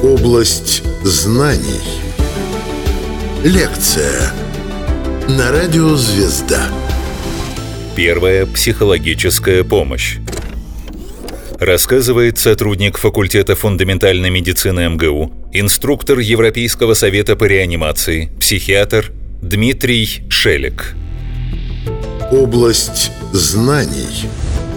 Область знаний. Лекция на радио «Звезда». Первая психологическая помощь. Рассказывает сотрудник факультета фундаментальной медицины МГУ, инструктор Европейского совета по реанимации, психиатр Дмитрий Шелек. Область знаний.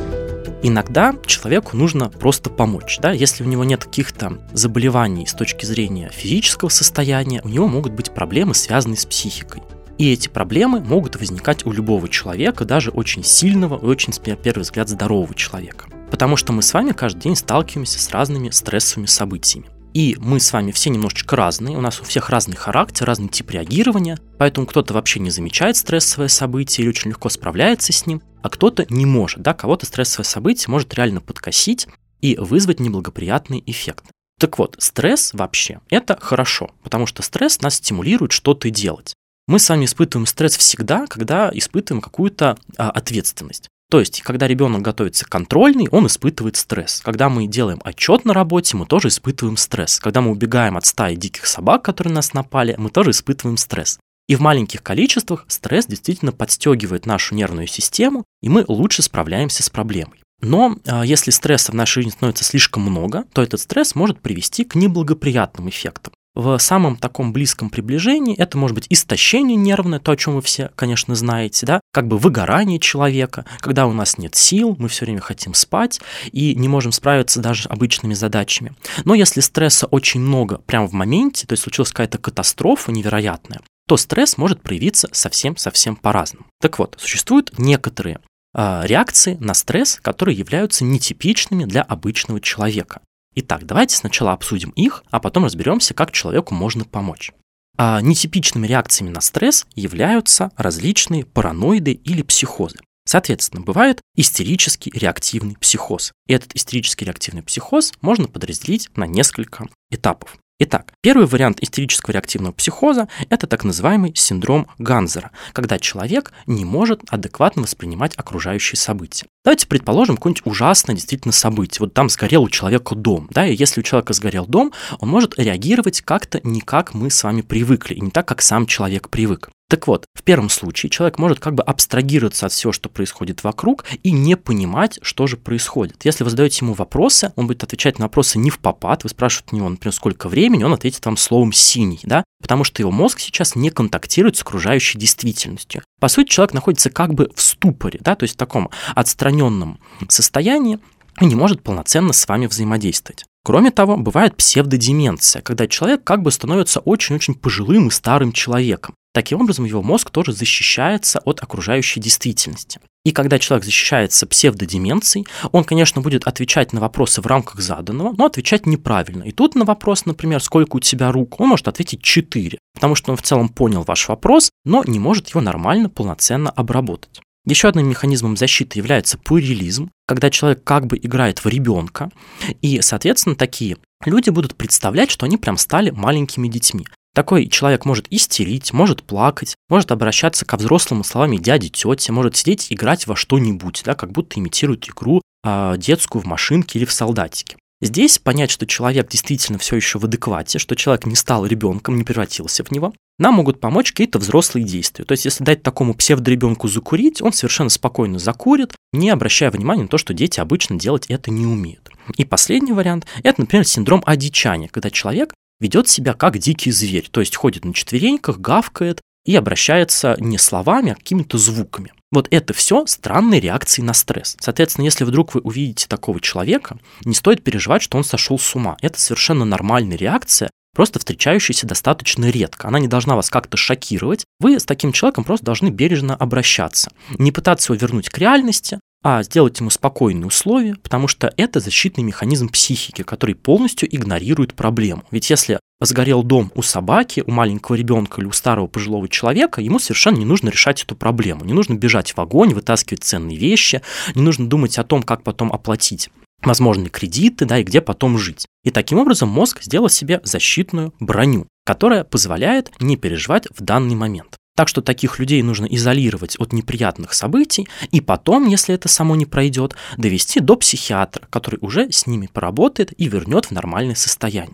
Иногда человеку нужно просто помочь. Если у него нет каких-то заболеваний с точки зрения физического состояния, у него могут быть проблемы, связанные с психикой. И эти проблемы могут возникать у любого человека, даже очень сильного и очень, на первый взгляд, здорового человека. Потому что мы с вами каждый день сталкиваемся с разными стрессовыми событиями. И мы с вами все немножечко разные, у нас у всех разный характер, разный тип реагирования, поэтому кто-то вообще не замечает стрессовое событие или очень легко справляется с ним, а кто-то не может, кого-то стрессовое событие может реально подкосить и вызвать неблагоприятный эффект. Так вот, стресс вообще – это хорошо, потому что стресс нас стимулирует что-то делать. Мы с вами испытываем стресс всегда, когда испытываем какую-то ответственность. То есть, когда ребенок готовится к контрольной, он испытывает стресс. Когда мы делаем отчет на работе, мы тоже испытываем стресс. Когда мы убегаем от стаи диких собак, которые на нас напали, мы тоже испытываем стресс. И в маленьких количествах стресс действительно подстегивает нашу нервную систему, и мы лучше справляемся с проблемой. Но если стресса в нашей жизни становится слишком много, то этот стресс может привести к неблагоприятным эффектам. В самом таком близком приближении это может быть истощение нервное, то, о чем вы все, конечно, знаете, выгорание человека, когда у нас нет сил, мы все время хотим спать и не можем справиться даже с обычными задачами. Но если стресса очень много прямо в моменте, то есть случилась какая-то катастрофа невероятная, то стресс может проявиться совсем по-разному. Так вот, существуют некоторые реакции на стресс, которые являются нетипичными для обычного человека. Итак, давайте сначала обсудим их, а потом разберемся, как человеку можно помочь. Нетипичными реакциями на стресс являются различные параноиды или психозы. Соответственно, бывает истерический реактивный психоз. И этот истерический реактивный психоз можно подразделить на несколько этапов. Итак, первый вариант истерического реактивного психоза – это так называемый синдром Ганзера, когда человек не может адекватно воспринимать окружающие события. Давайте предположим какое-нибудь ужасное действительно событие. Вот там сгорел у человека дом, и если у человека сгорел дом, он может реагировать как-то не как мы с вами привыкли, и не так, как сам человек привык. Так вот, в первом случае человек может абстрагироваться от всего, что происходит вокруг, и не понимать, что же происходит. Если вы задаете ему вопросы, он будет отвечать на вопросы не впопад. Вы спрашиваете у него, например, сколько времени, он ответит вам словом «синий», потому что его мозг сейчас не контактирует с окружающей действительностью. По сути, человек находится в ступоре, то есть в таком отстраненном состоянии и не может полноценно с вами взаимодействовать. Кроме того, бывает псевдодеменция, когда человек становится очень-очень пожилым и старым человеком. Таким образом, его мозг тоже защищается от окружающей действительности. И когда человек защищается псевдодеменцией, он, конечно, будет отвечать на вопросы в рамках заданного, но отвечать неправильно. И тут на вопрос, например, сколько у тебя рук, он может ответить 4, потому что он в целом понял ваш вопрос, но не может его нормально, полноценно обработать. Еще одним механизмом защиты является пуэрилизм, когда человек играет в ребенка, и, соответственно, такие люди будут представлять, что они прям стали маленькими детьми. Такой человек может истерить, может плакать, может обращаться ко взрослым словами дяди, тети, может сидеть и играть во что-нибудь, как будто имитирует игру детскую в машинке или в солдатике. Здесь понять, что человек действительно все еще в адеквате, что человек не стал ребенком, не превратился в него, нам могут помочь какие-то взрослые действия. То есть, если дать такому псевдоребенку закурить, он совершенно спокойно закурит, не обращая внимания на то, что дети обычно делать это не умеют. И последний вариант – это, например, синдром одичания, когда человек ведет себя как дикий зверь, то есть ходит на четвереньках, гавкает и обращается не словами, а какими-то звуками. Вот это все странные реакции на стресс. Соответственно, если вдруг вы увидите такого человека, не стоит переживать, что он сошел с ума. Это совершенно нормальная реакция, просто встречающаяся достаточно редко. Она не должна вас как-то шокировать. Вы с таким человеком просто должны бережно обращаться. Не пытаться его вернуть к реальности, а сделать ему спокойные условия, потому что это защитный механизм психики, который полностью игнорирует проблему. Ведь если сгорел дом у собаки, у маленького ребенка или у старого пожилого человека, ему совершенно не нужно решать эту проблему. Не нужно бежать в огонь, вытаскивать ценные вещи, не нужно думать о том, как потом оплатить возможные кредиты, и где потом жить. И таким образом мозг сделал себе защитную броню, которая позволяет не переживать в данный момент. Так что таких людей нужно изолировать от неприятных событий и потом, если это само не пройдет, довести до психиатра, который уже с ними поработает и вернет в нормальное состояние.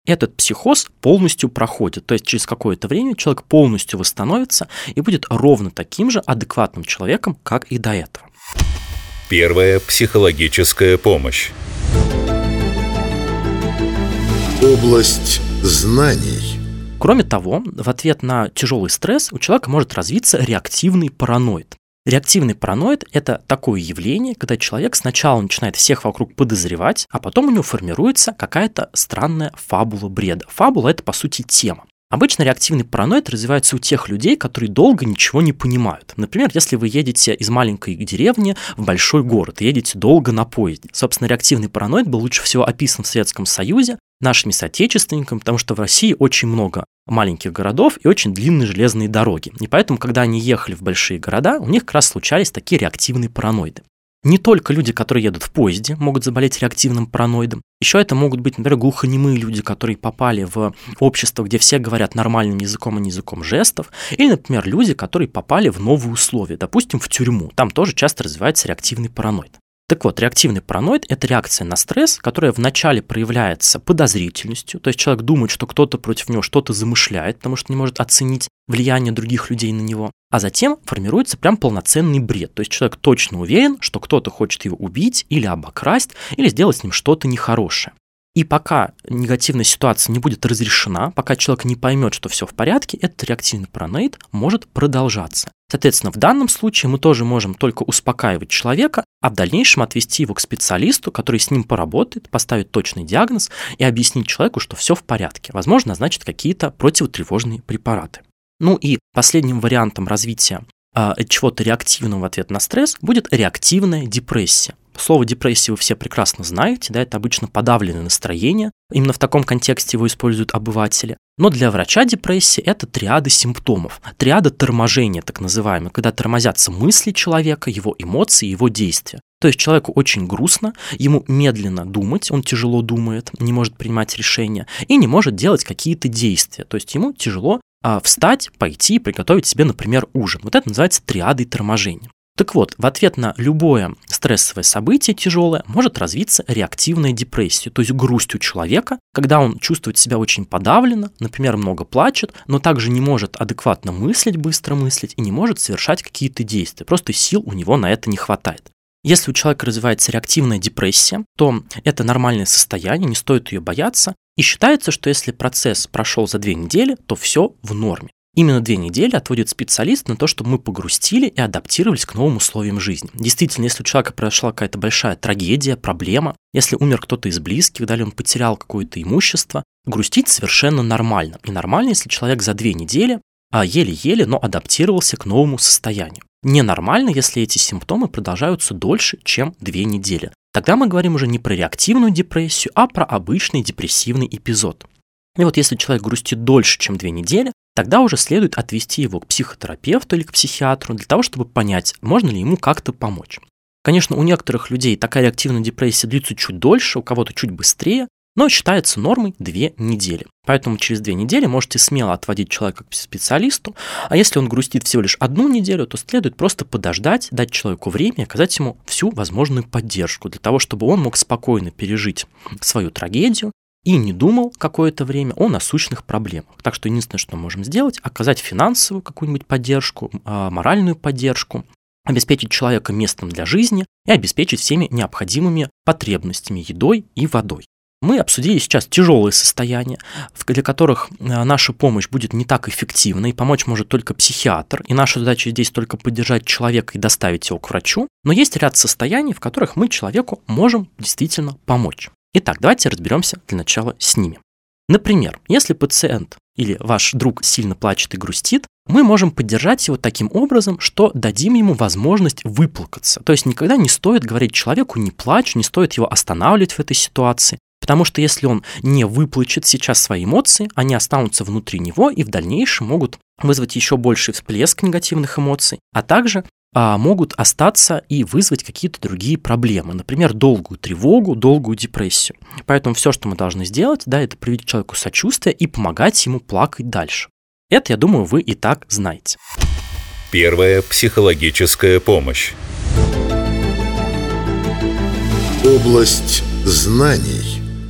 этот психоз полностью проходит. То есть через какое-то время человек полностью восстановится и будет ровно таким же адекватным человеком, как и до этого. Первая психологическая помощь. Область знаний. Кроме того, в ответ на тяжелый стресс у человека может развиться реактивный параноид. Реактивный параноид – это такое явление, когда человек сначала начинает всех вокруг подозревать, а потом у него формируется какая-то странная фабула бреда. Фабула – это, по сути, тема. Обычно реактивный параноид развивается у тех людей, которые долго ничего не понимают. Например, если вы едете из маленькой деревни в большой город, едете долго на поезде. Собственно, реактивный параноид был лучше всего описан в Советском Союзе нашими соотечественниками, потому что в России очень много маленьких городов и очень длинные железные дороги. И поэтому, когда они ехали в большие города, у них как раз случались такие реактивные параноиды. Не только люди, которые едут в поезде, могут заболеть реактивным параноидом. Еще это могут быть, например, глухонемые люди, которые попали в общество, где все говорят нормальным языком, а не языком жестов. Или, например, люди, которые попали в новые условия, допустим, в тюрьму. Там тоже часто развивается реактивный параноид. Так вот, реактивный параноид – это реакция на стресс, которая вначале проявляется подозрительностью, то есть человек думает, что кто-то против него что-то замышляет, потому что не может оценить влияние других людей на него, а затем формируется прям полноценный бред, то есть человек точно уверен, что кто-то хочет его убить или обокрасть, или сделать с ним что-то нехорошее. И пока негативная ситуация не будет разрешена, пока человек не поймет, что все в порядке, этот реактивный параноид может продолжаться. Соответственно, в данном случае мы тоже можем только успокаивать человека, а в дальнейшем отвести его к специалисту, который с ним поработает, поставит точный диагноз и объяснит человеку, что все в порядке. Возможно, назначит какие-то противотревожные препараты. Ну и последним вариантом развития чего-то реактивного в ответ на стресс будет реактивная депрессия. Слово депрессия вы все прекрасно знаете, да, это обычно подавленное настроение. Именно в таком контексте его используют обыватели. Но для врача депрессия – это триада симптомов. Триада торможения, так называемая, когда тормозятся мысли человека, его эмоции, его действия. То есть человеку очень грустно, ему медленно думать, он тяжело думает, не может принимать решения и не может делать какие-то действия. То есть ему тяжело встать, пойти, приготовить себе, например, ужин. Вот это называется триадой торможения. Так вот, в ответ на любое стрессовое событие тяжелое может развиться реактивная депрессия, то есть грусть у человека, когда он чувствует себя очень подавленно, например, много плачет, но также не может адекватно мыслить, быстро мыслить и не может совершать какие-то действия, просто сил у него на это не хватает. Если у человека развивается реактивная депрессия, то это нормальное состояние, не стоит ее бояться, и считается, что если процесс прошел за 2 недели, то все в норме. Именно 2 недели отводит специалист на то, чтобы мы погрустили и адаптировались к новым условиям жизни. Действительно, если у человека произошла какая-то большая трагедия, проблема, если умер кто-то из близких, далее он потерял какое-то имущество, грустить совершенно нормально. И нормально, если человек за 2 недели еле-еле, но адаптировался к новому состоянию. Ненормально, если эти симптомы продолжаются дольше, чем 2 недели. Тогда мы говорим уже не про реактивную депрессию, а про обычный депрессивный эпизод. И вот если человек грустит дольше, чем 2 недели, тогда уже следует отвести его к психотерапевту или к психиатру для того, чтобы понять, можно ли ему как-то помочь. Конечно, у некоторых людей такая реактивная депрессия длится чуть дольше, у кого-то чуть быстрее, но считается нормой 2 недели. Поэтому через 2 недели можете смело отводить человека к специалисту, а если он грустит всего лишь 1 неделю, то следует просто подождать, дать человеку время и оказать ему всю возможную поддержку для того, чтобы он мог спокойно пережить свою трагедию и не думал какое-то время о насущных проблемах. Так что единственное, что мы можем сделать, оказать финансовую какую-нибудь поддержку, моральную поддержку, обеспечить человека местом для жизни и обеспечить всеми необходимыми потребностями, едой и водой. Мы обсудили сейчас тяжелые состояния, для которых наша помощь будет не так эффективна, и помочь может только психиатр, и наша задача здесь только поддержать человека и доставить его к врачу, но есть ряд состояний, в которых мы человеку можем действительно помочь. Итак, давайте разберемся для начала с ними. Например, если пациент или ваш друг сильно плачет и грустит, мы можем поддержать его таким образом, что дадим ему возможность выплакаться. То есть никогда не стоит говорить человеку «не плачь», не стоит его останавливать в этой ситуации, потому что если он не выплачет сейчас свои эмоции, они останутся внутри него и в дальнейшем могут вызвать еще больший всплеск негативных эмоций, а также могут остаться и вызвать какие-то другие проблемы, например, долгую тревогу, долгую депрессию. Поэтому все, что мы должны сделать, это проявить человеку сочувствие и помогать ему плакать дальше. Это, я думаю, вы и так знаете. Первая психологическая помощь. Область знаний.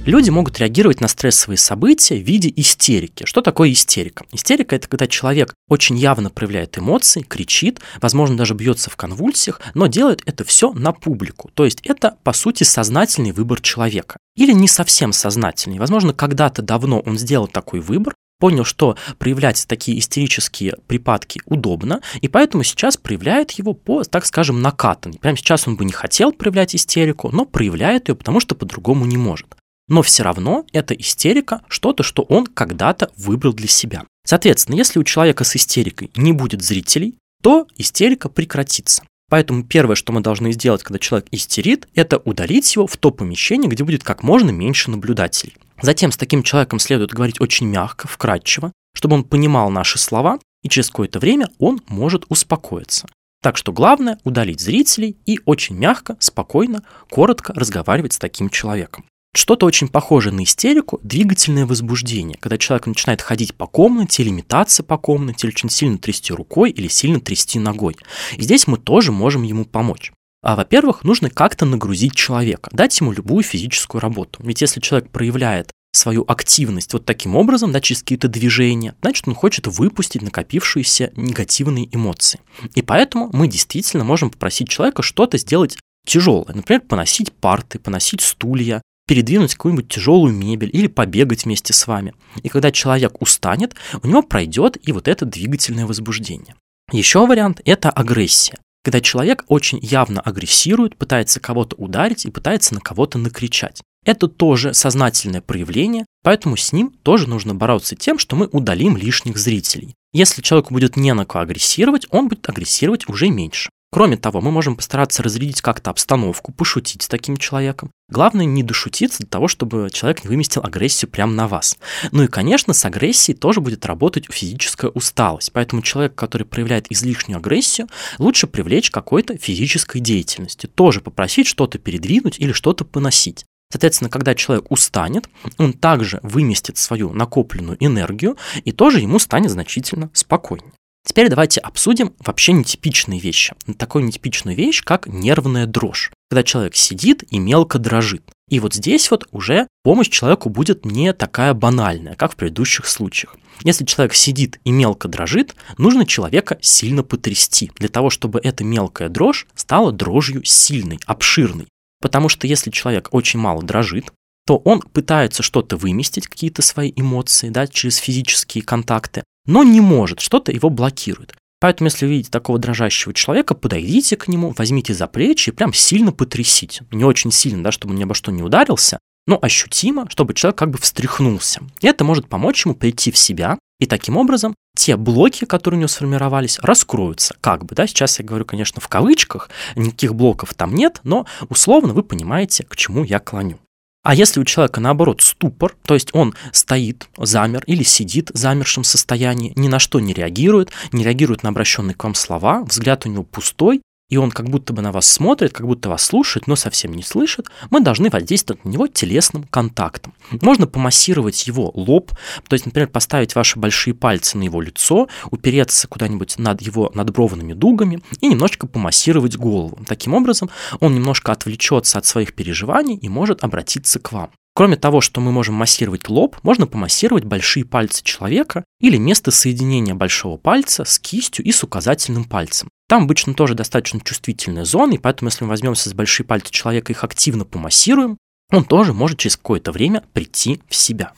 Люди могут реагировать на стрессовые события в виде истерики. Что такое истерика? Истерика – это когда человек очень явно проявляет эмоции, кричит, возможно, даже бьется в конвульсиях, но делает это все на публику. То есть это, по сути, сознательный выбор человека. Или не совсем сознательный. Возможно, когда-то давно он сделал такой выбор, понял, что проявлять такие истерические припадки удобно, и поэтому сейчас проявляет его по, так скажем, накатанной. Прямо сейчас он бы не хотел проявлять истерику, но проявляет ее, потому что по-другому не может. Но все равно эта истерика что-то, что он когда-то выбрал для себя. Соответственно, если у человека с истерикой не будет зрителей, то истерика прекратится. Поэтому первое, что мы должны сделать, когда человек истерит, это удалить его в то помещение, где будет как можно меньше наблюдателей. Затем с таким человеком следует говорить очень мягко, вкратчиво, чтобы он понимал наши слова, и через какое-то время он может успокоиться. Так что главное – удалить зрителей и очень мягко, спокойно, коротко разговаривать с таким человеком. Что-то очень похожее на истерику – двигательное возбуждение, когда человек начинает ходить по комнате или метаться по комнате, или очень сильно трясти рукой или сильно трясти ногой. И здесь мы тоже можем ему помочь. Во-первых, нужно как-то нагрузить человека, дать ему любую физическую работу. Ведь если человек проявляет свою активность вот таким образом, через какие-то движения, значит, он хочет выпустить накопившиеся негативные эмоции. И поэтому мы действительно можем попросить человека что-то сделать тяжелое. Например, поносить парты, поносить стулья, передвинуть какую-нибудь тяжелую мебель или побегать вместе с вами. И когда человек устанет, у него пройдет и вот это двигательное возбуждение. Еще вариант – это агрессия. Когда человек очень явно агрессирует, пытается кого-то ударить и пытается на кого-то накричать. Это тоже сознательное проявление, поэтому с ним тоже нужно бороться тем, что мы удалим лишних зрителей. Если человеку будет не на кого агрессировать, он будет агрессировать уже меньше. Кроме того, мы можем постараться разрядить как-то обстановку, пошутить с таким человеком. Главное не дошутиться для того, чтобы человек не выместил агрессию прямо на вас. Ну и, конечно, с агрессией тоже будет работать физическая усталость. Поэтому человек, который проявляет излишнюю агрессию, лучше привлечь какой-то физической деятельности. Тоже попросить что-то передвинуть или что-то поносить. Соответственно, когда человек устанет, он также выместит свою накопленную энергию, и тоже ему станет значительно спокойнее. Теперь давайте обсудим вообще нетипичные вещи. Такую нетипичную вещь, как нервная дрожь. Когда человек сидит и мелко дрожит. И вот здесь вот уже помощь человеку будет не такая банальная, как в предыдущих случаях. Если человек сидит и мелко дрожит, нужно человека сильно потрясти, для того, чтобы эта мелкая дрожь стала дрожью сильной, обширной. Потому что если человек очень мало дрожит, то он пытается что-то выместить, какие-то свои эмоции, через физические контакты, но не может, что-то его блокирует. Поэтому, если вы видите такого дрожащего человека, подойдите к нему, возьмите за плечи и прям сильно потрясите. Не очень сильно, чтобы он ни обо что не ударился, но ощутимо, чтобы человек как бы встряхнулся. И это может помочь ему прийти в себя, и таким образом те блоки, которые у него сформировались, раскроются. Сейчас я говорю, конечно, в кавычках, никаких блоков там нет, но условно вы понимаете, к чему я клоню. А если у человека, наоборот, ступор, то есть он стоит, замер или сидит в замершем состоянии, ни на что не реагирует на обращенные к вам слова, взгляд у него пустой, и он как будто бы на вас смотрит, как будто вас слушает, но совсем не слышит, мы должны воздействовать на него телесным контактом. Можно помассировать его лоб, то есть, например, поставить ваши большие пальцы на его лицо, упереться куда-нибудь над его надбровными дугами и немножечко помассировать голову. Таким образом, он немножко отвлечется от своих переживаний и может обратиться к вам. Кроме того, что мы можем массировать лоб, можно помассировать большие пальцы человека или место соединения большого пальца с кистью и с указательным пальцем. Там обычно тоже достаточно чувствительная зона, и поэтому, если мы возьмемся за большие пальцы человека и их активно помассируем, он тоже может через какое-то время прийти в себя.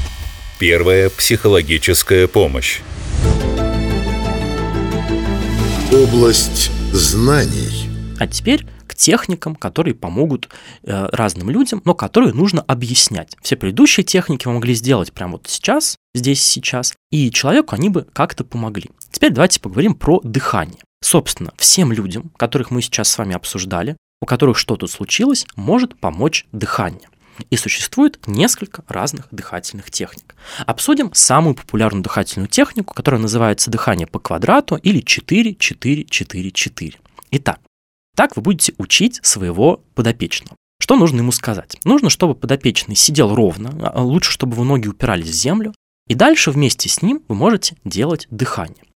Первая психологическая помощь. Область знаний. А теперь к техникам, которые помогут разным людям, но которые нужно объяснять. Все предыдущие техники мы могли сделать прямо вот сейчас, здесь и сейчас, и человеку они бы как-то помогли. Теперь давайте поговорим про дыхание. Собственно, всем людям, которых мы сейчас с вами обсуждали, у которых что-то случилось, может помочь дыхание. И существует несколько разных дыхательных техник. Обсудим самую популярную дыхательную технику, которая называется дыхание по квадрату или 4-4-4-4. Итак, так вы будете учить своего подопечного. Что нужно ему сказать? Нужно, чтобы подопечный сидел ровно, лучше, чтобы его ноги упирались в землю, и дальше вместе с ним вы можете делать дыхание.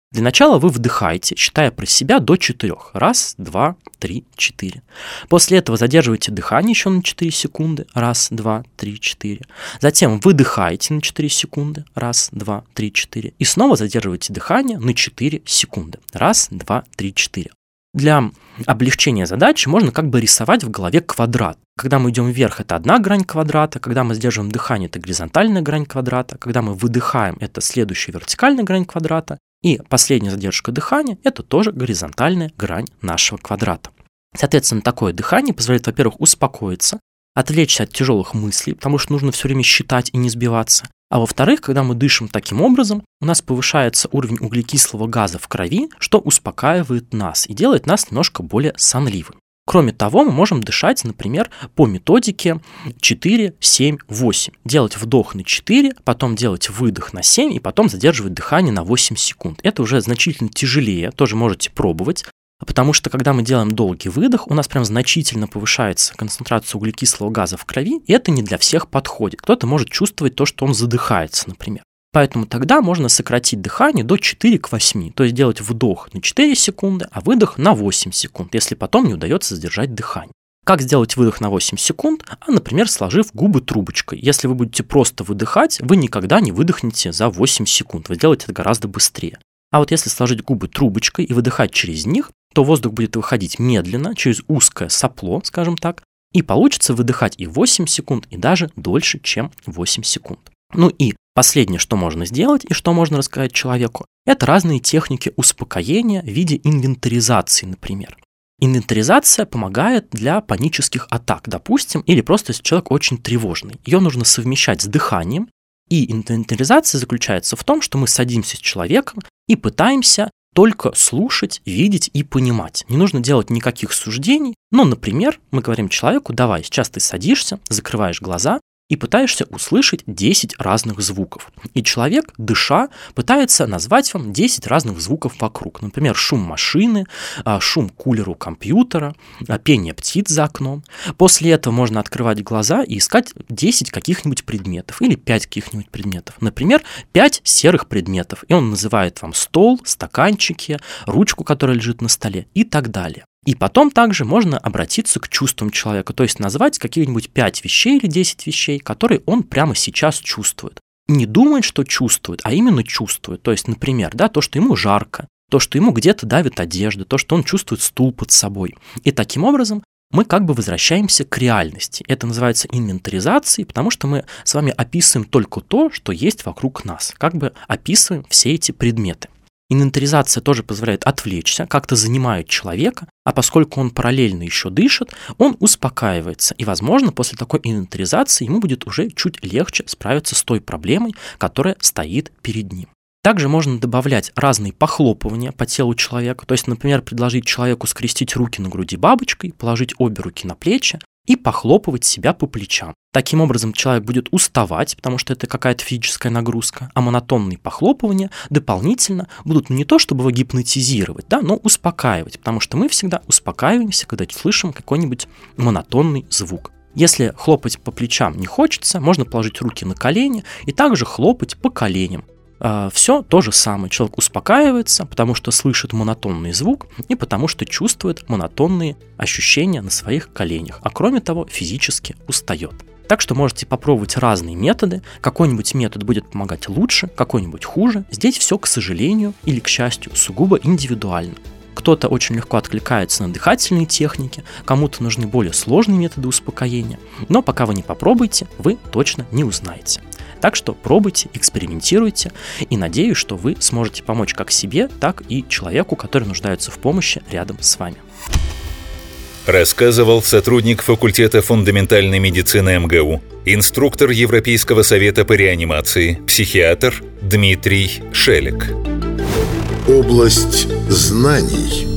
Для начала вы вдыхаете, считая про себя до 4. 1, 2, 3, 4. После этого задерживаете дыхание еще на 4 секунды. 1, 2, 3, 4. Затем выдыхаете на 4 секунды. 1, 2, 3, 4. И снова задерживаете дыхание на 4 секунды. 1, 2, 3, 4. Для облегчения задачи можно как бы рисовать в голове квадрат. Когда мы идем вверх, это одна грань квадрата, когда мы сдерживаем дыхание, это горизонтальная грань квадрата, когда мы выдыхаем, это следующая вертикальная грань квадрата, и последняя задержка дыхания – это тоже горизонтальная грань нашего квадрата. Соответственно, такое дыхание позволяет, во-первых, успокоиться, отвлечься от тяжелых мыслей, потому что нужно все время считать и не сбиваться. А во-вторых, когда мы дышим таким образом, у нас повышается уровень углекислого газа в крови, что успокаивает нас и делает нас немножко более сонливыми. Кроме того, мы можем дышать, например, по методике 4, 7, 8. Делать вдох на 4, потом делать выдох на 7 и потом задерживать дыхание на 8 секунд. Это уже значительно тяжелее, тоже можете пробовать. Потому что, когда мы делаем долгий выдох, у нас прям значительно повышается концентрация углекислого газа в крови, и это не для всех подходит. Кто-то может чувствовать то, что он задыхается, например. Поэтому тогда можно сократить дыхание до 4 к 8, то есть делать вдох на 4 секунды, а выдох на 8 секунд, если потом не удается задержать дыхание. Как сделать выдох на 8 секунд? Например, сложив губы трубочкой. Если вы будете просто выдыхать, вы никогда не выдохнете за 8 секунд, вы сделаете это гораздо быстрее. А вот если сложить губы трубочкой и выдыхать через них, то воздух будет выходить медленно, через узкое сопло, скажем так, и получится выдыхать и 8 секунд, и даже дольше, чем 8 секунд. Ну и последнее, что можно сделать и что можно рассказать человеку, это разные техники успокоения в виде инвентаризации, например. Инвентаризация помогает для панических атак, допустим, или просто если человек очень тревожный. Ее нужно совмещать с дыханием, и инвентаризация заключается в том, что мы садимся с человеком и пытаемся только слушать, видеть и понимать. Не нужно делать никаких суждений, но, например, мы говорим человеку: давай, сейчас ты садишься, закрываешь глаза и пытаешься услышать 10 разных звуков. И человек, дыша, пытается назвать вам 10 разных звуков вокруг. Например, шум машины, шум кулера у компьютера, пение птиц за окном. После этого можно открывать глаза и искать 10 каких-нибудь предметов или 5 каких-нибудь предметов. Например, 5 серых предметов. И он называет вам стол, стаканчики, ручку, которая лежит на столе и так далее. И потом также можно обратиться к чувствам человека, то есть назвать какие-нибудь 5 вещей или 10 вещей, которые он прямо сейчас чувствует. Не думает, что чувствует, а именно чувствует. То есть, например, то, что ему жарко, то, что ему где-то давит одежда, то, что он чувствует стул под собой. И таким образом мы как бы возвращаемся к реальности. Это называется инвентаризацией, потому что мы с вами описываем только то, что есть вокруг нас, как бы описываем все эти предметы. Инвентаризация тоже позволяет отвлечься, как-то занимает человека, а поскольку он параллельно еще дышит, он успокаивается. И, возможно, после такой инвентаризации ему будет уже чуть легче справиться с той проблемой, которая стоит перед ним. Также можно добавлять разные похлопывания по телу человека. То есть, например, предложить человеку скрестить руки на груди бабочкой, положить обе руки на плечи и похлопывать себя по плечам. Таким образом, человек будет уставать, потому что это какая-то физическая нагрузка, а монотонные похлопывания дополнительно будут не то, чтобы его гипнотизировать, но успокаивать, потому что мы всегда успокаиваемся, когда слышим какой-нибудь монотонный звук. Если хлопать по плечам не хочется, можно положить руки на колени и также хлопать по коленям. Все то же самое. Человек успокаивается, потому что слышит монотонный звук и потому что чувствует монотонные ощущения на своих коленях, а кроме того физически устает. Так что можете попробовать разные методы. Какой-нибудь метод будет помогать лучше, какой-нибудь хуже. Здесь все, к сожалению или к счастью, сугубо индивидуально. Кто-то очень легко откликается на дыхательные техники, кому-то нужны более сложные методы успокоения. Но пока вы не попробуете, вы точно не узнаете. Так что пробуйте, экспериментируйте, и надеюсь, что вы сможете помочь как себе, так и человеку, который нуждается в помощи рядом с вами. Рассказывал сотрудник факультета фундаментальной медицины МГУ, инструктор Европейского совета по реанимации, психиатр Дмитрий Шелек. Область знаний.